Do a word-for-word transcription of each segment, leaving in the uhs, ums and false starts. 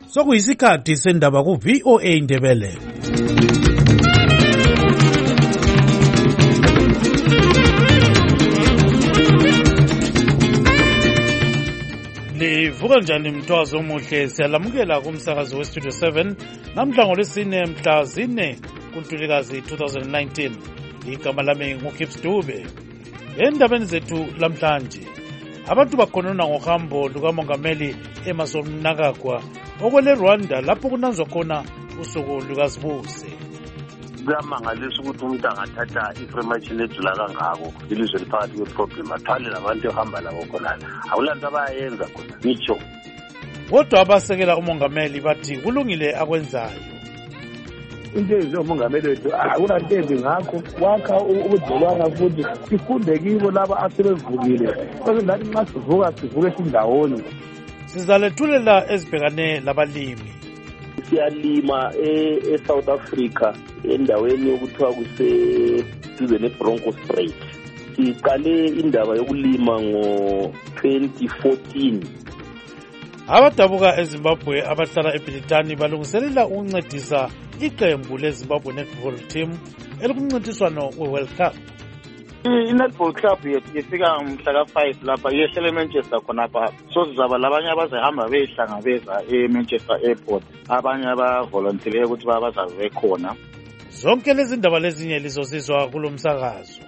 Sokuyisikhathi sendaba ku V O A Indebele. Livuka njani mthwazi omuhle, siyalamukela kumsakazo we Studio seven namhla ngolwesine mhla zine kuNtulikazi two thousand nineteen. Igama lami nguKips Dube. Endabeni zethu lamhlanje, abantu bakhonona ngohambo lukamongameli Emmerson Mnangagwa okwele Rwanda lapho kunanzwa khona usuku lukazibuse. Kuyamangalisa ukuthi umuntu angathatha information edlula kangako ilizwe liphakathi kweproblem athwale labantu ehamba labo khonala. Akulanto abayenza khona ngitsho. Kodwa abasekela umongameli bathi kulungile akwenzayo. Into ezo umongameli wethu akunantembi ngakho wakha ubudlelwano futhi sifunde kibo laba asebevukile. Bese ngathi nxa sivuka sivuke sindawoni. Sizalethulela ezibhekane labalimi. Siyalima e-South Africa endaweni yokuthiwa kuseduze ne-Bronco Strait. Siqale indaba yokulima ngo twenty fourteen. Abadabuka eZimbabwe abahlala eBritani balungiselela ukuncedisa iqembu leZimbabwe Netball Team elikumncintiswano we-World Cup. I-Netball Club yethu yefika mhla ka five lapha yehlele eManchester khonapha. So sizaba labanye abazahamba beyihlangabeza eManchester Airport, abanye abavolontileyo ukuthi bazabe khona. Zonke lezi ndaba lezinye lizosizwa kulo msakazo.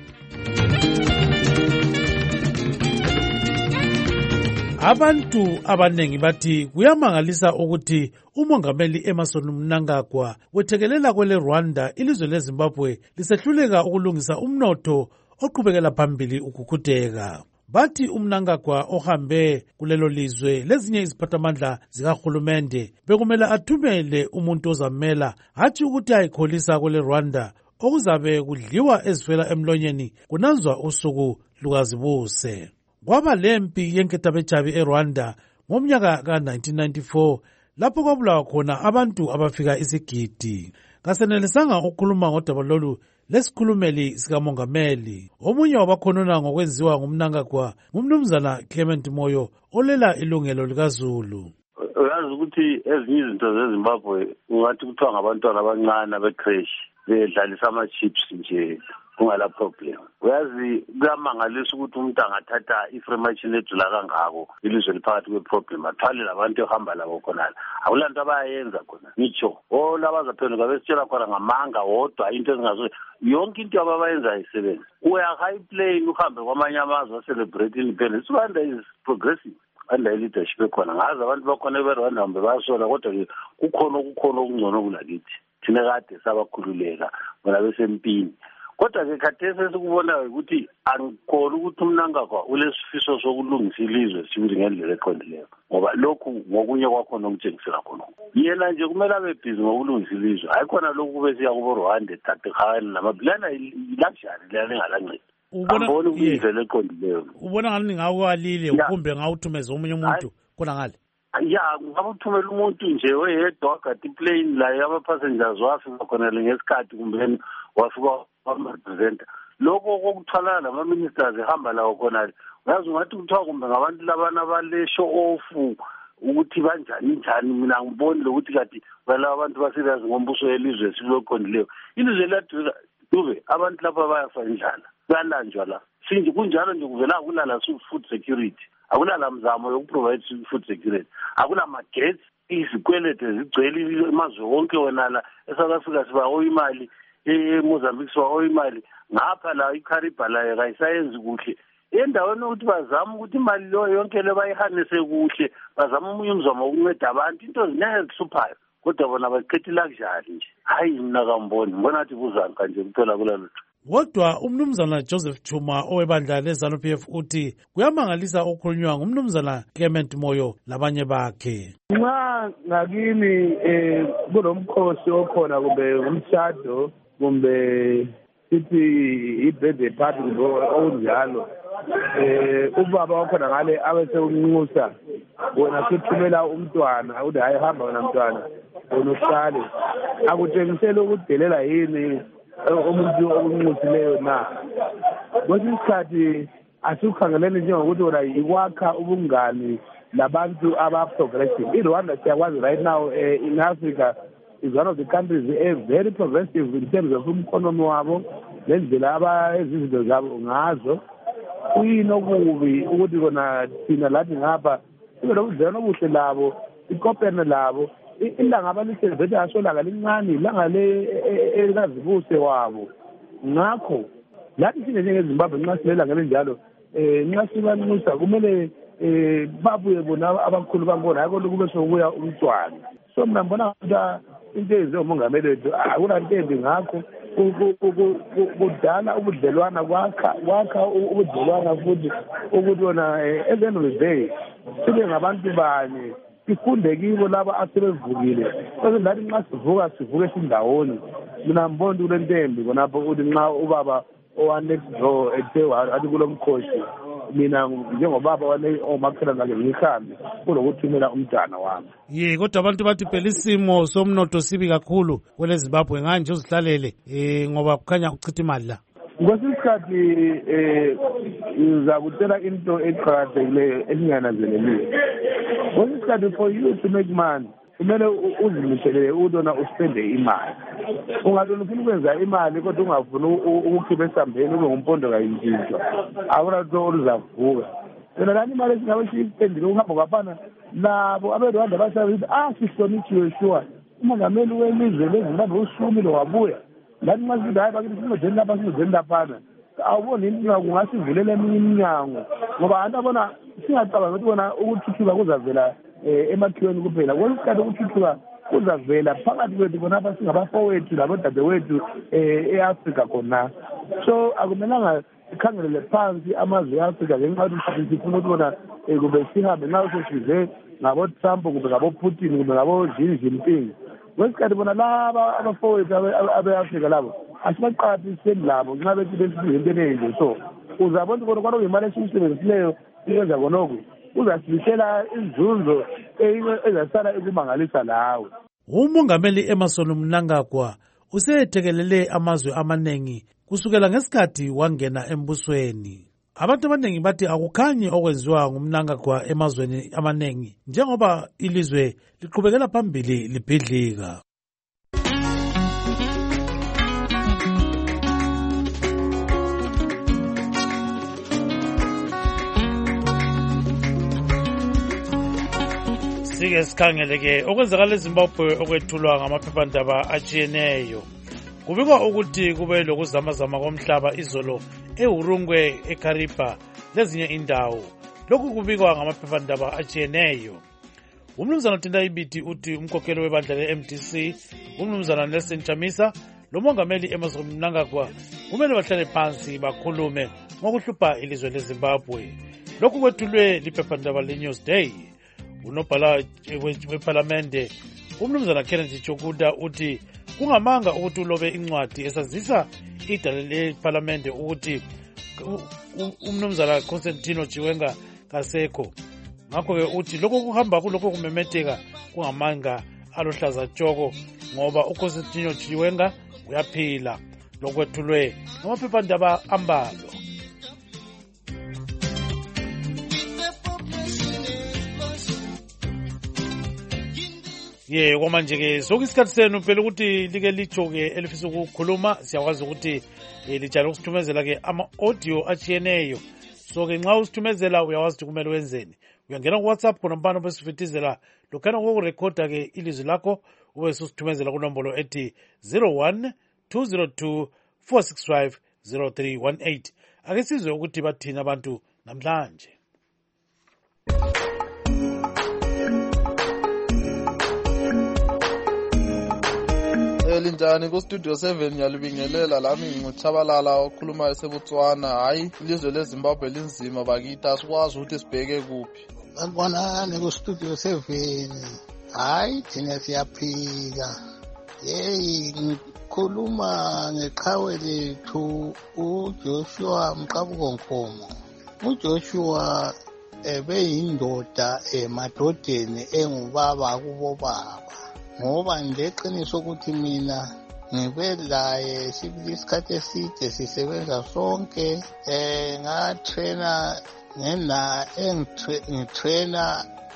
Abantu abanengi bathi kuyamangalisa ukuthi umongameli Emmerson Mnangagwa wethekelela kwele Rwanda ilizwe leZimbabwe lisehluleka ukulungisa umnotho oqhubekela phambili ukukhutheka. Bathi uMnangagwa ohambe kulelo lizwe lezinye iziphathamandla zikahulumende bekumele athumele umuntu ozamela hathi ukuthi ayikholisa kwele Rwanda okuzabe kudliwa ezifela emlonyeni kunanzwa usuku lukazibuse. Kwaba lempi yenketabejabi eRwanda ngomnyaka ka nineteen ninety-four lapho kwabulawa khona abantu abafika isigidi. Kasenelisanga ukukhuluma ngodaba lolu lesikhulumeli sikamongameli. Omunye wabakhonona ngokwenziwa ngumnangagwa ngumnumzana Clement Moyo olela ilungelo likaZulu. Uyazi ukuthi ezinye izinto zeZimbabwe ungathi kuthiwa ngabantwana abancane abecrash bedlalisa ama-chips nje kungala problem. Uyazi kuyamangalisa ukuthi umuntu angathatha information edlula kangako ilizwe liphakathi kweproblem athwale labantu ehamba labo khonala. Akulanto abayenza khona ngitsho. O laba zaphenduka besitshela khona ngamanga wodwa into ezingazo yonke into abayenza ayisebenzi. Uya high plane uhambe kwamanye amazwe celebrate independence. Rwanda is progressive under leadership ekhona. Ngazi abantu bakhona eRwanda hambe basola kodwa kukhona kukhona okungcono kulakithi. Thina kade sabakhululeka bona besempini. Kodwa ke khathesi esikubonayo ukuthi angikholwa ukuthi uMnangagwa ulesifiso sokulungisa ilizwe sibili ngendlela eqondileyo, ngoba lokhu ngokunye kwakhona okutshengisela khona yena nje kumele abe busy ngokulungisa ilizwe. Hayi khona lokhu bese yakubo Rwanda tathekani namabhlana luxury lana ngalancedi. Ubona indlela eqondileyo. Ubona ngani ngawalile kumbe ngawuthumeza omunye umuntu khona ngale. Ya ngabuthumela umuntu nje oyedwa kade plane la yaba passengers wafika khona ngesikhathi kumbe wafika wamrepresenta. Lokho kokuthwala lama ministers ehamba lawo khona uyazi ungathi kuthiwa kumbe ngabantu labana abale show off ukuthi banjani njani. Mina ngibonile ukuthi kade bala abantu basirious ngombuso welizwe siloqondileyo. Ilizwe lathu Dube abantu lapha bayafa indlala balanjwa la sinje kunjalo nje kuvela kulala food security. Akunala mzamo yokuprovide food security. Akuna magetsi, izikwelete zigcwele emazwe wonke wonala eSouth Africa sibaho imali, eMozambique sibaho imali. Ngapha la iKariba la kayisayenzi kuhle. Endaweni ukuthi bazama ukuthi imali lo yonke le bayihanise kuhle, bazama umunye umzamo wokunceda abantu into zinyanga ezihluphayo. Kodwa bona baqhethe luxury nje. Hayi mina kamboni ngibona ukuthi kuzani kanje kuthola kulalo. Kodwa umnumzana Joseph Chuma owebandla leZANU P F uthi kuyamangalisa okukhulunywa ngumnumzana Clement Moyo labanye bakhe. Nxa ngakini eh kunomkhosi okhona kumbe umshado kumbe sithi ibirthday party okunjalo eh ubaba wakhona ngale abese unxusa wona sithumela umntwana uthi hayi hamba wena mntwana unohlale akutshengisela ukudelela yini umuntu okunxusileyo na. Kwesinye isikhathi asikukhangeleni njengokuthi wona iwakha ubungani labantu aba-progressive. I-Rwanda siyakwazi right now uh, in Africa is one of the countries uh, very progressive in terms of umkhonomi wabo nendlela abayizinto zabo ngazo. Kuyinokubi ukuthi kona thina lathi ngapha sibe nobudlelwano obuhle labo, ikopene labo. Ilanga abalisebenza asolanga lincane ilanga le elazibuse wabo. Ngakho lathi sine njengeZimbabwe nxa silela ngelinjalo eh nxa sibanxusa kumele eh babuye bona abakhulu bangona akho lokube sokuya umntwana. So mina ngibona ukuthi into ezomongameli wethu akulantembi ngakho kudala ubudlelwana kwakha kwakha ubudlelwana futhi ukuthi wona at the end of the day sibe ngabantu banye sifunde kibo laba asebevukile. Bese lathi nxa sivuka sivuke sindawoni. Mina ngibona kule ntembi khonapho ukuthi nxa ubaba owane next door ethe athi kulo mkhosi mina njengobaba wane omakhala ngake ngihambe kulokuthumela umntana wami. Ye kodwa abantu bathi phela isimo somnotho sibi kakhulu kwele Zimbabwe nganje uzihlalele eh ngoba kukhanya ukuchitha imali la. Ngosisikhathi eh ngizakutshela into eqhakathekileyo esingananzeleliyo. Ngosisikhathi for you to make money kumele uzimisele udona uspende imali. Ungadona ufuna ukwenza imali kodwa ungafuna ukukhipha esambeni ube ngumpondo kayintshintshwa akula nto oluzavuka. Yena lani imali esingabe siyipendile ukuhamba ngapana labo abeRwanda basabithi ah sihlonitshiwe sure umongameli welizwe leZimbabwe usumile wabuya lani nxa sithi hayi bakithi sinodeni lapha sinodeni laphana awuboni inkinga kungasivulela eminye iminyango ngoba abantu abona singacabanga ukuthi bona ukuthuthuka kuzavela emakhiweni kuphela kwesikhathi ukuthuthuka kuzavela phakathi kwethu khonapha singabafowethu labodadewethu e-Afrika khona. So akumelanga sikhangelele phansi amazwe e-Afrika ngenxa yokuthi sifuna ukuthi bona kube sihambe nxa sesize ngabo-Trump kumbe ngabo-Putin kumbe ngabo-Xi Jinping. Kwesikhathi bona laba abafowethu abe-Afrika labo asibaqaphiseni labo nxa bethi besize into enenje. So uzabona ukuthi kona kuyimali esiyisebenzisileyo ikwenza konoku uzasibisela inzunzo ezasala ekumangalisa lawe. Umongameli Emmerson Mnangagwa usethekelele amazwe amaningi kusukela ngesikhathi wangena embusweni. Abantu abaningi bathi akukhanyi okwenziwa ngumNangagwa emazweni amaningi njengoba ilizwe liqhubekela phambili libhidlika. Sike sikhangeleke okwenzakala eZimbabwe okwethulwa ngamaphephandaba atshiyeneyo. Kubikwa ukuthi kube lokuzamazama komhlaba izolo eHurungwe, eKariba lezinye indawo. Lokhu kubikwa ngamaphephandaba atshiyeneyo. Umnumzana Thinta Ibithi uthi umkhokheli webandla le-M D C, umnumzana Nelson Chamisa lomongameli Emmerson Mnangagwa kumele bahlale phansi bakhulume ngokuhlupha ilizwe leZimbabwe. Lokhu kwethulwe liphephandaba leNewsday. Unobhala weParlamente umnumzana Kenneth Chokuda uthi kungamanga ukuthi ulobe incwadi esazisa idale leParlamente ukuthi umnumzana Constantino Chiwenga kasekho. Ngakho-ke uthi lokho kuhamba kulokho kumemetheka kungamanga aluhlaza tshoko ngoba uConstantino Chiwenga uyaphila. Lokwethulwe ngamaphephandaba ambalwa. Ye kwama nje-ke sokuyisikhathi senu phela ukuthi like litsho-ke elifisa ukukhuluma siyakwazi ukuthi lijala ukusithumezela-ke ama-audio atshiyeneyo. So-ke nxa usithumezela uyawazi ukuthi kumele wenzeni. Uyangena ku-WhatsApp khona mpano besifitizela lokhana kokurekhoda-ke ilizwi lakho ube susithumezela kunombolo ethi zero one two zero two four six five zero three one eight. Ake sizwe ukuthi bathina abantu namhlanje. Linjani ku studio seven ngiyalibingelela lami ngichabalala okhuluma eseBotswana. Hayi ilizwe leZimbabwe linzima bakithi asikwazi ukuthi sibheke kuphi. Sanibonani ku studio seven. Hayi thina siyaphika. Hey ngikhuluma ngeqhawe lethu uJoshua Mqabuko Nkomo. uJoshua ebeyindoda emadodeni engubaba kubo baba. Ngoba ngeqiniso ukuthi mina ngibe laye sibili isikhathi eside sisebenza sonke eh ngatrainer ngena engitrainer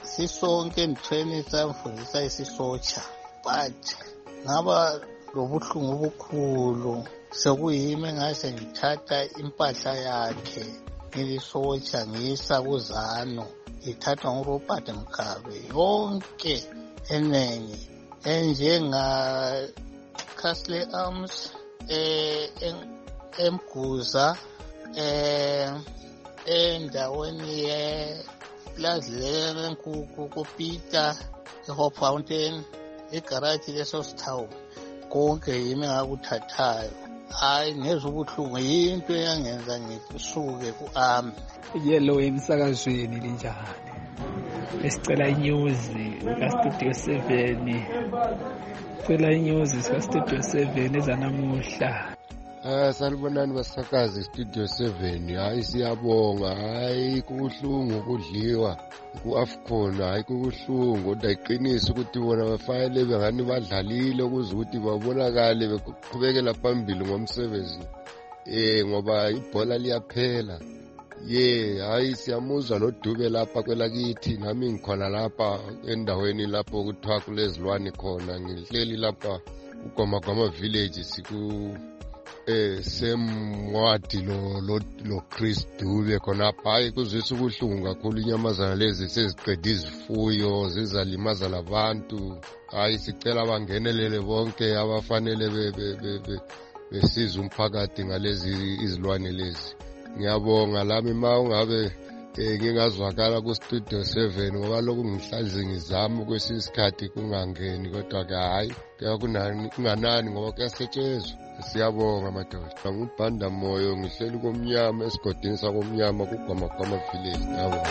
sisonke enithweni samfundisa isisotsha but ngaba lobuhlungu obukhulu sekuyimi engase ngithatha impahla yakhe ngilisotsha ngiyisa kuzano ithathwa nguRobert Mkhabe yonke enengi enjenga Castle Arms eh eMguza eh endaweni ye Plaza lenkukhu kuPeter eHope Fountain egarage leso sithawu konke yimi ngakuthathayo hayi ngezwe ubuhlungu into eyangenza ngisuke kuami yellow emsakazweni linjani esicela inews ka Studio seven cela inews ka Studio seven ezanamuhla. Ah sanibonani basakazi Studio seven hayi siyabonga hayi kubuhlungu kudliwa ku-Afcon hayi kubuhlungu kodwa iqiniso ukuthi bona bafanele bengani badlalile ukuze ukuthi babonakale beqhubekela phambili ngomsebenzi eh ngoba ibhola liyaphela ye hayi siyamuzwa noDube lapha kwelakithi nami ngikhona lapha endaweni lapho kuthiwa kulezilwane khona ngihleli lapha uGomagoma village siku eh semwadi lo lo, lo Chris Dube khona hayi kuzwisa ubuhlungu kakhulu inyamazana lezi seziqeda izifuyo zizalimaza labantu hayi sicela bangenelele bonke abafanele be besiza umphakathi ngalezi izilwane lezi. Ngiyabonga lami ma ungabe ngingazwakala ku Studio seven ngoba lokhu ngihlanje ngizama kwesisikhathi kungangeni kodwa ke hayi kuyakunani kunganani ngoba kuyasetshezwa. Siyabonga madoda ngubhanda moyo ngihleli komnyama esigodini sakomnyama kuGomagoma village yabo.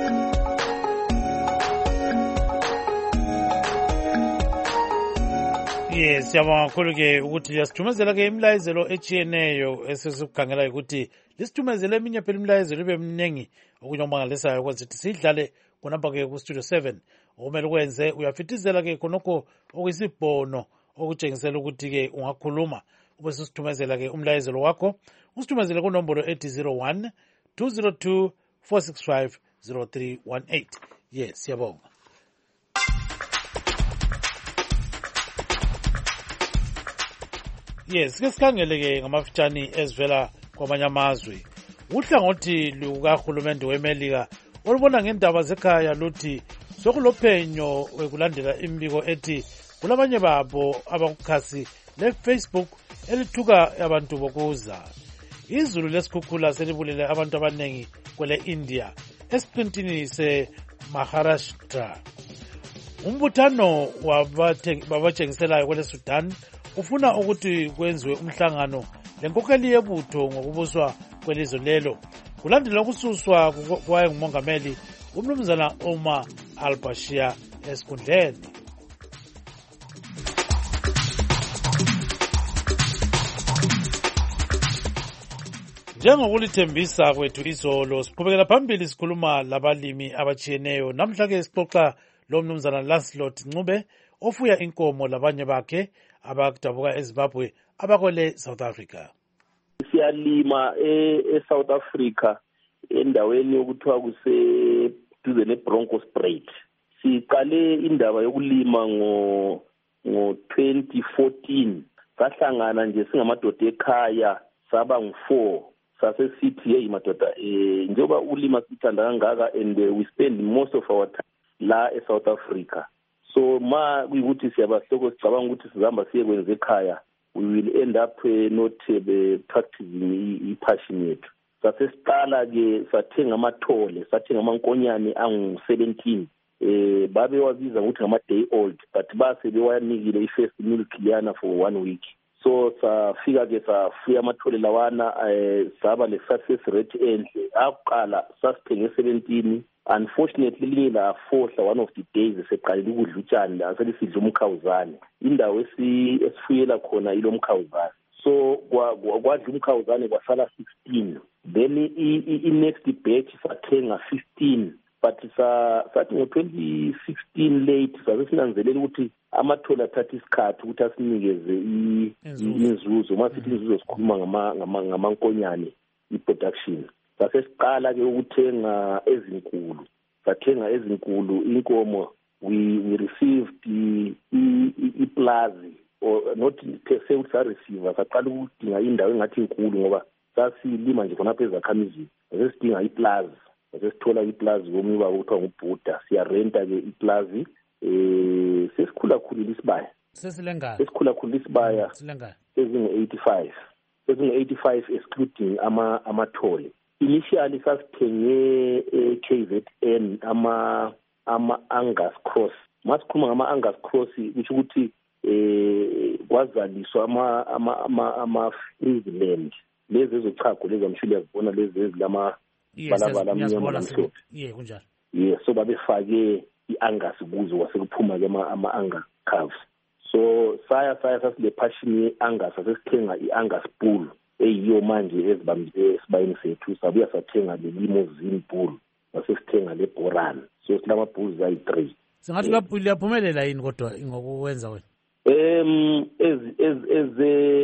Yes, siyabonga kakhulu ke ukuthi yasithumezela ke imilayezelo echiyeneyo esesikhangela ukuthi lisithumezele eminye phela imilayezelo ibe mningi okunye omangalisayo ukwenza ukuthi sidlale khonapha ke ku Studio seven okumele ukwenze uyafitizela ke khonokho okuyisibhono okutshengisela ukuthi ke ungakhuluma ube sisithumezela ke umlayezelo wakho usithumezele ku nombolo ethi zero one two zero two four six five zero three one eight. Yes, siyabonga. Yes, ke sikhangele ke ngamafitshane ezivela kwamanye amazwe. Uhlangothi lukahulumende weMelika olubona ngendaba zekhaya luthi sokulophenyo wekulandela imbiko ethi kulabanye babo abakukhasi leFacebook elithuka abantu bokuza. Izulu lesikhukhula selibulele abantu abanengi kwele India esiqintini seMaharashtra. Umbuthano wabatshengiselayo kwele Sudan ufuna ukuthi kwenziwe umhlangano lenkokheli yebutho ngokubuswa kwelizwe lelo kulandela ukususwa kwaye ngumongameli umnumzana Omar al-Bashir esikhundleni. Njengokulithembisa kwethu izolo siqhubekela phambili sikhuluma labalimi abachiyeneyo. Namhla ke sixoxa lo mnumzana Lancelot Ncube ofuya inkomo labanye bakhe abakudabuka eZimbabwe abakwele South Africa. Siyalima eSouth Africa endaweni yokuthiwa kuse duze neBronkhorstspruit. Siqale indaba yokulima ngo ngo twenty fourteen. Sahlangana nje singamadoda ekhaya saba ngu-four. Sase sithi hey madoda eh njengoba ulima sithanda kangaka and uh, we spend most of our time la eSouth Africa. So ma kuyukuthi siyabahloko sicabanga ukuthi sizamba siye kwenza ekhaya we will end up uh, not uh, practicing i-passion yethu. Sase siqala ke sathenga amathole sathenga amankonyane angu seventeen eh babe wabiza ukuthi ngama day old but base bewanikile i-first milk liyana for one week. So safika ke safuya amathole lawana eh saba le success rate enhle aqala sasithenge seventeen. Unfortunately lila fohla one of the days seqalile ukudla utshani aselisidla umkhawuzane indawo esifuyela khona ilo mkhawuzane. So kwadla umkhawuzane kwasala sixteen, then i next batch sathenga fifteen, but sa sathi ngo twenty sixteen late sasinanzelela ukuthi amathola athatha isikhathi ukuthi asinikeze inzuzo masithi inzuzo sikhuluma ngama ngamankonyane i-production. Sase siqala ke ukuthenga ezinkulu sathenga ezinkulu inkomo. We we received the iplazi or not per se ukuthi receiver saqala ukudinga indawo engathi inkulu ngoba sasilima nje khona phezulu akhamizini sesidinga iplazi sesithola iplazi komnye baba uthiwa ngubhuda siyarenta ke iplazi eh sesikhula khulile isibaya sesilengana sesikhula khulile isibaya silengana sezingu eighty-five sezingu eighty-five excluding ama amathole initially sasithenge K Z N ama ama Angus Cross masikhuluma ngama Angus Cross kusho ukuthi eh kwazaliswa ama ama ama ama Friesland lezi ezochago lezi amshilo yazibona lezi ezilama balabala amnyama namhlophe yeah kunjalo yeah so babefake iAngus kuzo wasekuphuma ke ama Angus calves so saya saya sasile passion yeAngus sasithenga iAngus bull eyiyo manje ezibambile esibayeni sethu sabuya sathenga le limousine bull wasesithenga le Boran so silama bulls ayi three singathi kaBull yaphumelela yini kodwa ngokwenza wena em ez ez ez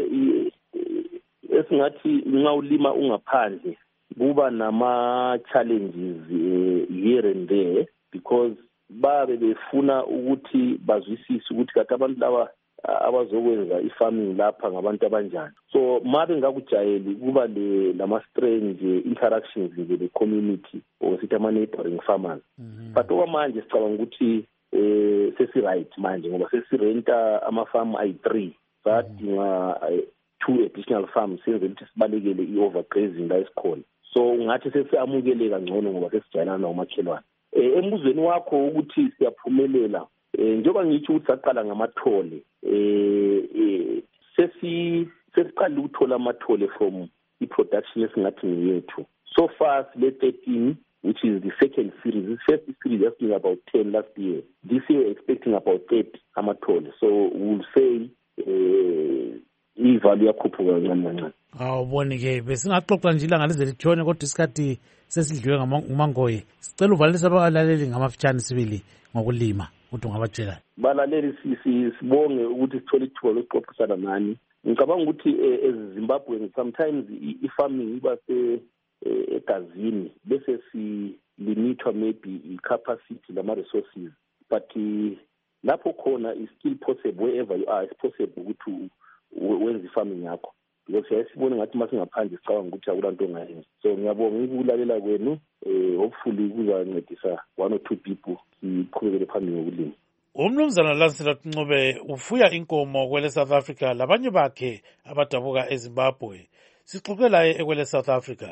esingathi nxa ulima ungaphandle kuba nama challenges here and there because babe befuna ukuthi bazwisise ukuthi kathi abantu laba abazokwenza ifarming lapha ngabantu abanjani so mabe ngakujayeli kuba le lama strange interactions with the community or sithi ama neighboring farmers mm -hmm. but okwamanje sicabanga ukuthi eh sesi right manje ngoba sesirenta ama farm ayi three sadinga two additional farms senze ukuthi sibalekele i-overgrazing la esikhona so ngathi sesiamukeleka ngcono ngoba sesijayelana nomakhelwane eh embuzweni wakho ukuthi siyaphumelela eh njengoba ngithi ukuthi saqala ngamathole eh sesi sesiqala ukuthola amathole from i-production esingathi ngiyethu so far sile thirteen which is the second series. This first series is asking about ten last year. This year we're expecting about thirty amathole. So we'll say i-value yakhuphuka kancane kancane. Awuboni ke besingaxoxa nje ilanga lize litshone kodwa isikhathi sesidliwe nguMangoye. Sicela uvalise abalaleli ngamafitshane sibili ngokulima ukuthi ungabatshela. Balaleli sibonge ukuthi sithole ithuba lokuxoxisana nani. Ngicabanga ukuthi eZimbabwe sometimes i-farming iba se egazini bese si limitwa maybe i-capacity lama resources but lapho khona is still possible wherever you are it's possible ukuthi wenze i-farming yakho because siyasibona ngathi masingaphandle sicabanga ukuthi akulanto ongayenza so ngiyabonga ukulalela kwenu eh hopefully kuzancedisa one or two people siqhubekele phambili ngokulima. Umnumzana Lancelot Ncube ufuya inkomo kwele South Africa labanye bakhe abadabuka eZimbabwe. Sixoxela ekwele South Africa.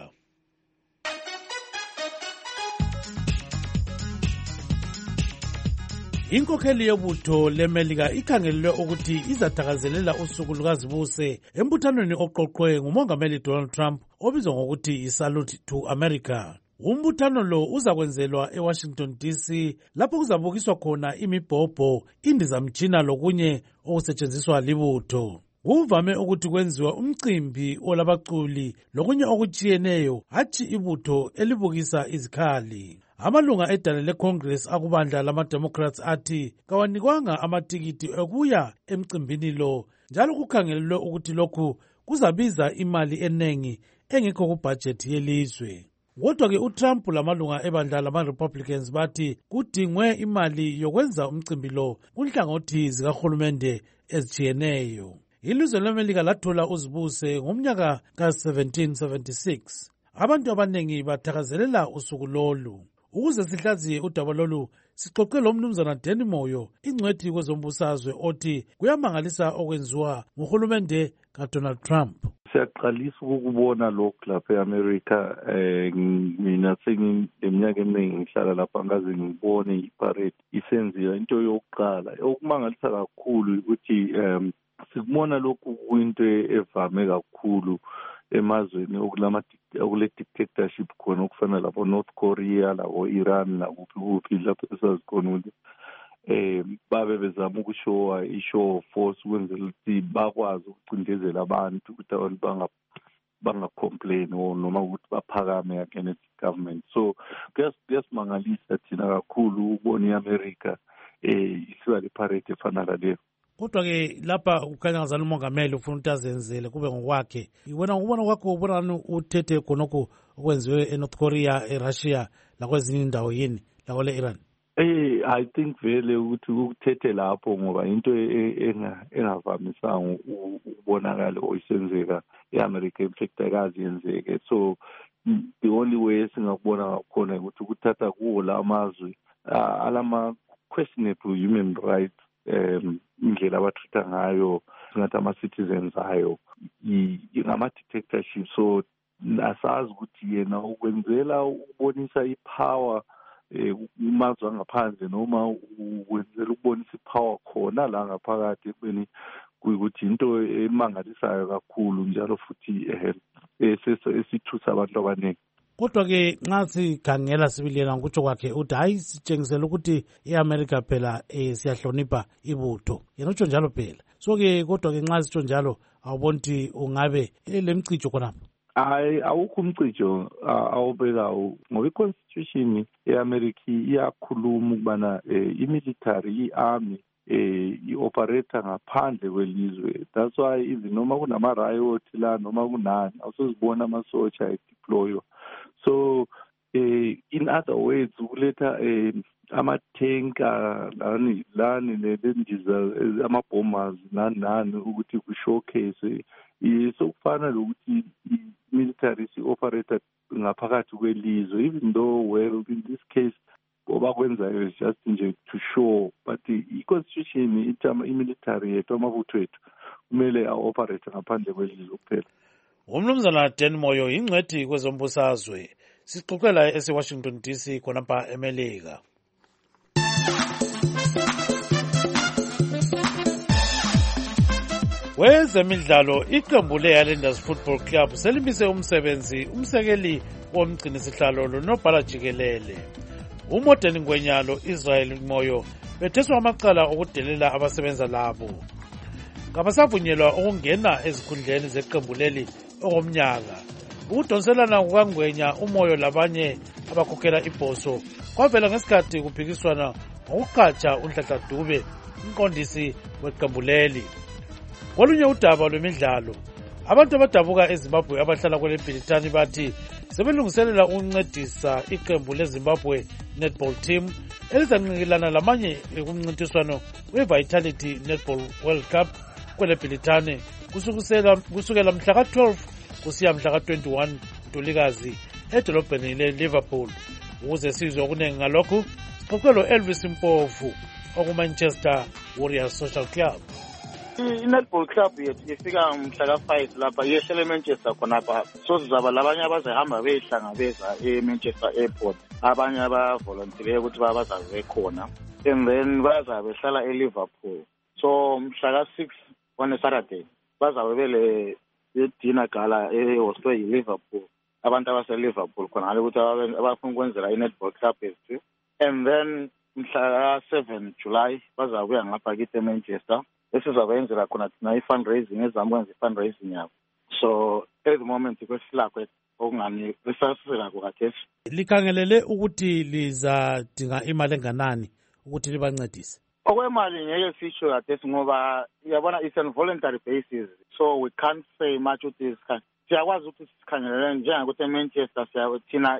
Inkokheli yobutho leMelika ikhangelelwe ukuthi izathakazelela usuku lukazibuse embuthanweni oqoqwe ngumongameli Donald Trump obizwa ngokuthi iSalute to America. Umbuthano lo uzakwenzelwa eWashington D C lapho kuzabukiswa khona imibhobho, indizamtshina lokunye okusetshenziswa libutho. Kuvame ukuthi kwenziwa umcimbi olabaculi lokunye okutshiyeneyo hathi ibutho elibukisa izikhali. Amalunga edale leCongress akubandla lama-Democrats athi kawanikwanga amatikiti ekuya emcimbini lo njalo kukhangelelwe ukuthi lokhu kuzabiza imali enengi engekho kubudget yelizwe. Kodwa-ke uTrump lamalunga ebandla lama-Republicans bathi kudingwe imali yokwenza umcimbi lo kunhlangothi zikahulumende ezitshiyeneyo. Ilizwe leMelika lathola uzibuse ngomnyaka ka seventeen seventy-six. Abantu abanengi bathakazelela usuku lolu. Ukuze sihlaziye udaba lolu sixoxe lo mnumzana Danny Moyo ingcwethi kwezombusazwe othi kuyamangalisa okwenziwa nguhulumende kaDonald Trump. Siyaqalisa ukubona lokhu lapha eAmerica eh mina sengiminyaka eminingi ngihlala lapha ngaze ngibone iparade isenziwa into yokuqala okumangalisa kakhulu ukuthi em sikubona lokhu kuyinto evame kakhulu emazweni okulama okule dictatorship khona okufana labo North Korea labo Iran lakuphi kuphi lapho esazikhona ukuthi eh babe bezama ukushowa ishow force ukwenzela ukuthi bakwazi ukucindezela abantu ukuthi abantu banga banga complain noma ukuthi baphakame against government. So kuyasimangalisa thina kakhulu ukubona iAmerica eh isiba le parade efana naleyo. Kodwa ke lapha ukhanya ngazana umongameli ufuna ukuthi azenzele kube ngokwakhe. Wena ngubona kwakho ubona uthethe khonoko okwenziwe eNorth Korea, eRussia lakwezinye indawo yini yakole Iran? Eh I think vele ukuthi ukuthethe lapho ngoba into engavamisanga ukubonakala oyisenzeka eAmerica infectakazi yenzeke. So the only way singakubona ngakhona ukuthi ukuthatha kuwo la mazwe alama questionable human rights um indlela abathutha ngayo singathi ama citizens ayo ingama dictatorship. So asazi ukuthi yena ukwenzela ukubonisa ipower umazwe angaphandle noma ukwenzela ukubonisa ipower khona la ngaphakathi ekubeni kuyikuthi into emangalisayo kakhulu njalo futhi esithusa abantu abaningi. Kodwa-ke nxa sikhangela sibilela ngokutsho kwakhe uthi hayi sitshengisela ukuthi i-America phela um siyahlonipha ibutho yena utsho njalo phela. So-ke kodwa-ke nxa sitsho njalo awubona ukuthi ungabe le mcijo khonapho? Hayi awukho umcijo awubekawo ngoba i-constitution ye-America iyakhuluma ukubana i-military i-army eh i-operator ngaphandle kwelizwe. That's why even noma kunama-riot la noma kunani awusozibona amasotsha edeploywa. So eh in other words ukuletha eh ama-tanker lani lani lendiza ama-bombers nani nani ukuthi ku-showcase sokufana lokuthi i-military si-operator ngaphakathi kwelizwe, even though well in this case obakwenzayo is just nje to show, but i-constitution ithi i-military yethu amabutho ethu kumele a-operate ngaphandle kwelizwe kuphela. Umnumzana Dan Moyo ingcwethi kwezombusazwe sixoxela ese-Washington D C khonapha eMelika. Wezemidlalo iqembu le-Highlanders Football Club selimise umsebenzi umsekeli womgcinisihlalo lonobhala jikelele uModern Ngwenyalo Israel Moyo betheswa amacala okudelela abasebenza labo. Kabasavunyelwa ukungena ezikhundleni zeqembu leli okomnyaka. Ukudonselana kukangwenya uMoyo labanye abakhokhela ibhoso kwavela ngesikhathi kuphikiswana ngokuqhatsha uNhlanhla Dube umqondisi weqembu leli. Kolunye udaba lwemidlalo, abantu abadabuka eZimbabwe abahlala kwele Bhilitani bathi sebelungiselela ukuncedisa iqembu leZimbabwe netball team elizanqikilana lamanye kumncintiswano we-Vitality Netball World Cup kwele Bhilitani kusukela kusukela mhla ka twelve kusiya mhla ka twenty-one Ntulikazi edolobheni le-Liverpool. Ukuze sizwe okuningi ngalokhu sixoxelwa Elvis Mpofu okuManchester Warriors Social Club. I-netball club yethu ifika mhla ka five lapha yehlele eManchester khonapha, so sizaba labanye abazahamba beyihlangabeza eManchester Airport, abanye abavolontileyo ukuthi bazabe khona, and then bazabe behlala eLiverpool. So mhla ka six on Saturday bazabe bele dinner gala ehostwe yiLiverpool, abantu abase-Liverpool khona ngale ukuthi abafuna ukwenzela i-netball club yethu, and then mhla ka seven July bazabuya ngapha kithi eManchester esizabenzela khona thina i-fundraising ezamukwenza i-fundraising yabo. So at the moment kwesilakho okungani risasiselako kathesi likhangelele ukuthi lizadinga imali enganani ukuthi libancedise. Okwemali ngeke sisho kathesi ngoba uyabona it's on voluntary basis, so we can't say much ukuthi siyakwazi ukuthi sikhangelele njengokuthi eManchester siyathina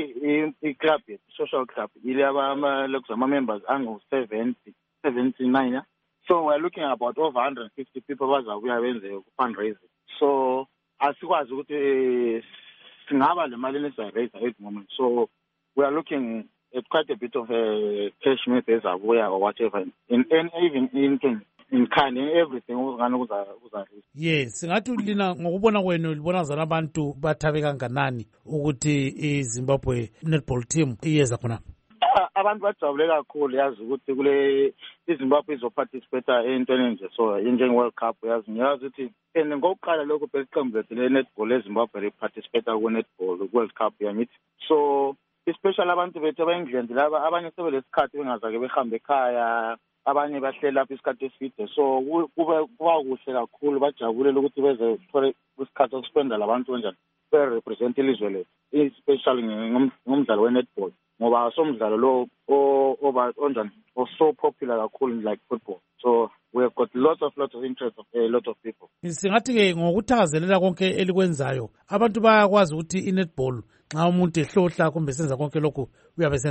i-club social club ile ama-members angu-seventy seventy-nine. So we're looking at about over one hundred fifty people bazabuya benze fundraising. So asikwazi ukuthi singaba le mali lesiraise at the moment. So we are looking at quite a bit of a cash maybe ezabuya or whatever, in, in even in in kind in everything ngani kuza kuza. Yes, singathi lina ngokubona kwenu libona zana abantu bathabe kanganani ukuthi iZimbabwe netball team iyeza khona. Abantu bajabule kakhulu yazi ukuthi kule iZimbabwe izoparticipate entweni nje, so njenge World Cup yazi ngiyazi ukuthi and ngokuqala lokho besiqembu lethu le-netball eZimbabwe liparticipate ku-netball World Cup yangithi. So especially abantu bethu abayindlendi laba abanye sebelesikhathi bengazake behambe ekhaya, abanye bahleli lapha isikhathi eside, so kuba kuhle kakhulu bajabulela ukuthi beze thole isikhathi sokuspenda labantu kanjani be-represent ilizwe lethu, especially ngomdlalo we-netball ngoba somdlalo lo oba onjani so popular kakhulu like football. So we have got lots of lots of interest of a lot of people. Singathi ke ngokuthakazelela konke elikwenzayo abantu bayakwazi ukuthi i-netball nxa umuntu ehlohla kumbe senza konke lokhu uyabe senza.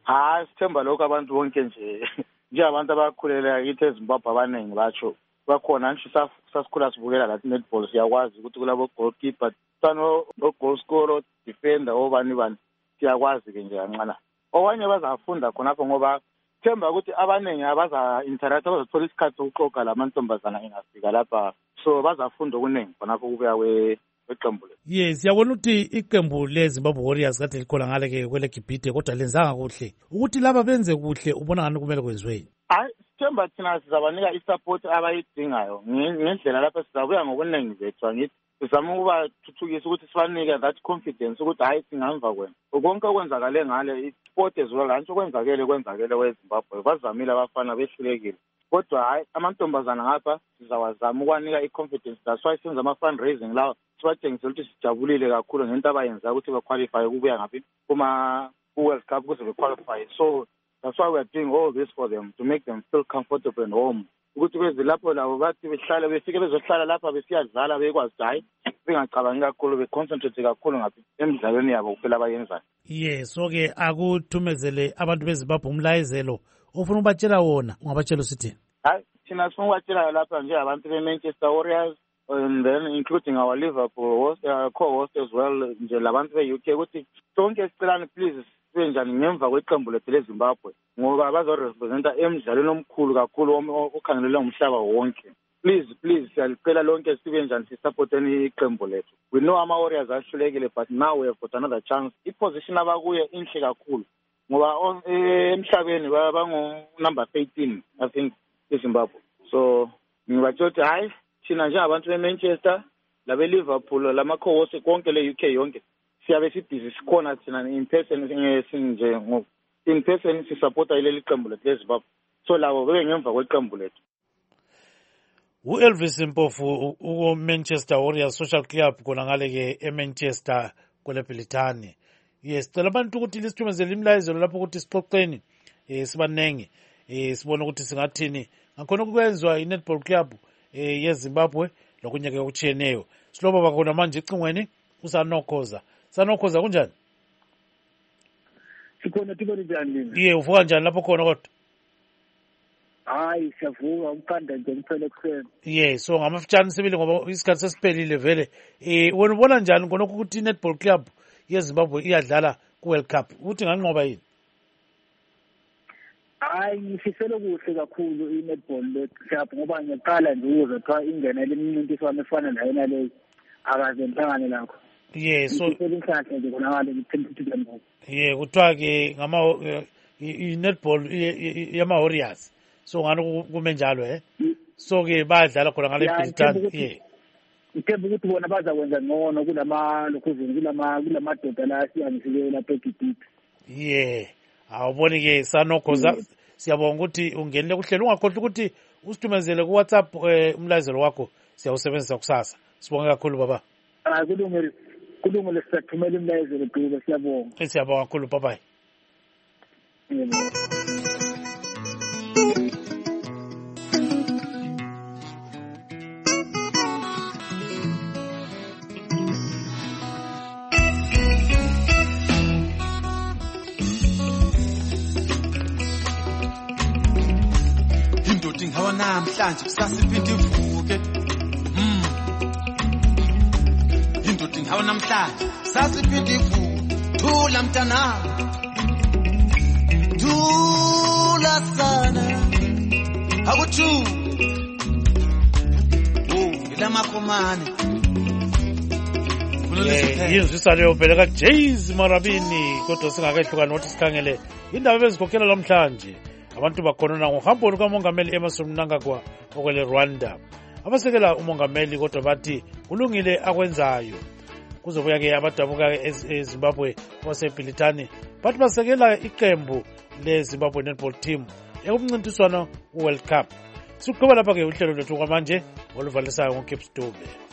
hayi sithemba lokho abantu bonke nje njengabantu abakhulela kithi eZimbabwe abaningi batsho bakhona nje sasikhula sibukela lathi netball siyakwazi ukuthi kulabo goalkeeper sano goal scorer defender obani bani siyakwazi ke nje kancane owanye bazafunda khonapho ngoba themba ukuthi abaningi abaza interact abazothola isikhathi sokuxoxa lamantombazana engafika lapha so bazafunda okuningi khonapho kubuya kwe weqembu le. Yes, siyabona ukuthi iqembu leZimbabwe Warriors kade likhona ngale ke kwele Gibhide kodwa lenzanga kuhle. Ukuthi laba benze kuhle ubona ngani kumele kwenziweni? Hayi, themba thina sizabanika isupport abayidingayo. Ngendlela lapha sizabuya ngokuningi bethu angithi sizama ukuba thuthukisa ukuthi sibanike that confidence ukuthi hayi singamva kwena. Konke okwenzakale ngale isport ezwela kanti okwenzakele kwenzakele weZimbabwe bazamile abafana behlulekile. Kodwa hayi amantombazana ngapha sizawazama ukwanika i-confidence. That's why senza ama-fundraising lawa sibatshengisela ukuthi sijabulile kakhulu ngento abayenza ukuthi baqualify ukubuya ngaphi kuma ku-World Cup ukuze bequalify. So that's why we are doing all this for them to make them feel comfortable and home. Ukuthi kwezi lapho labo bathi behlale befike bezohlala lapha besiyadlala bekwazi hayi bengacabangi kakhulu beconcentrate kakhulu ngaphi emidlalweni yabo kuphela abayenzayo. Yes, so-ke akuthumezele abantu beZimbabwe umlayezelo ofuna ubatshela wona ungabatshela usithini? Hayi thina sifuna ukubatshela lapha nje abantu be-Manchester Warriors and then including our Liverpool host, uh, co-host as well nje labantu be-U K ukuthi sonke sicelani please sibe njani ngemva kweqembu lethu leZimbabwe ngoba bazorepresenta emidlalweni omkhulu kakhulu okhangelelwe umhlaba wonke. Please please siyalicela lonke sibe njani sisupporteni iqembu lethu. We know ama Warriors ahlulekile but now we have got another chance. I-position abakuye inhle kakhulu ngoba emhlabeni bangu number eighteen I think eZimbabwe. So ngibatshela ukuthi hayi thina njengabantu beManchester labe Liverpool lama co-host konke le U K yonke siyabe sibhizi sikhona thina in person nje ngo in person sisupporta ileli qembu lethu leZimbabwe. So labo bebe ngemva kweqembu lethu. U-Elvis Mpofu u-Manchester Warriors Social Club khona ngale ke eManchester kwele Britani. Yes, cela abantu ukuthi lisithumezele imlayezelo lapho ukuthi sixoxeni eh sibanenge eh sibone ukuthi singathini ngakhona ukwenziwa iNetball Club eh yeZimbabwe lokunye ke okuchiyeneyo. Silobo bakhona manje icingweni usanokhoza. Sanokhoza kunjani? Sikhona tibona njani? Ye uvuka njani lapho khona kodwa? Hayi siyavuka umphanda nje kuphela kuseni. Ye so ngamafutshane sibili ngoba isikhathi sesiphelile vele. Eh wena ubona njani khona ukuthi iNetball Club yeZimbabwe iyadlala ku-World Cup uthi nganqoba yini? Hayi ngifisela kuhle kakhulu i-netball club ngoba ngiyaqala nje ukuze xa ingenele imincintiswano efana nayo naleyo akaze ngihlangane lakho. Yeah, so ngiyinhlanhla nje khona ngale ngithemba ngoba. Yeah, kuthiwa ke ngama i-netball yama-Warriors so ngani kume njalo eh so ke bayadlala khona ngale Britani. Yeah. Ngithemba ukuthi bona bazakwenza ngcono kulama lokhuzini kulama kulamadoda la siyangisile lapha eGibhide. Yeah. Awuboni ke sanokhoza siyabonga ukuthi ungenile kuhlelo ungakhohlwa ukuthi usithumezele ku WhatsApp umlayezelo wakho siyawusebenzisa kusasa. Sibonga kakhulu baba. Ah kulungile kulungile siyathumela umlayezelo Dube siyabonga. Siyabonga kakhulu bye bye. Hawa namhlanje kusasa iphinde ivuke mm indoda hawa namhlanje kusasa iphinde ivuke thula mntana thula sana akuthu oh ilamakhomane yizwisa leyo phela ka Jays Marabini kodwa singakehlukana ukuthi sikhangele indaba bezikhokhela namhlanje. Abantu bakhona ngohambo lukamongameli Emmerson Mnangagwa okwele Rwanda. Abasekela umongameli kodwa bathi kulungile akwenzayo. Kuzobuya ke abadabuka eZimbabwe waseBritani bathi basekela iqembu leZimbabwe Netball Team ekumncintiswano uWorld Cup. Siqhubeka lapha ke uhlelo lwethu kwamanje oluvalisayo ngoCape Stube.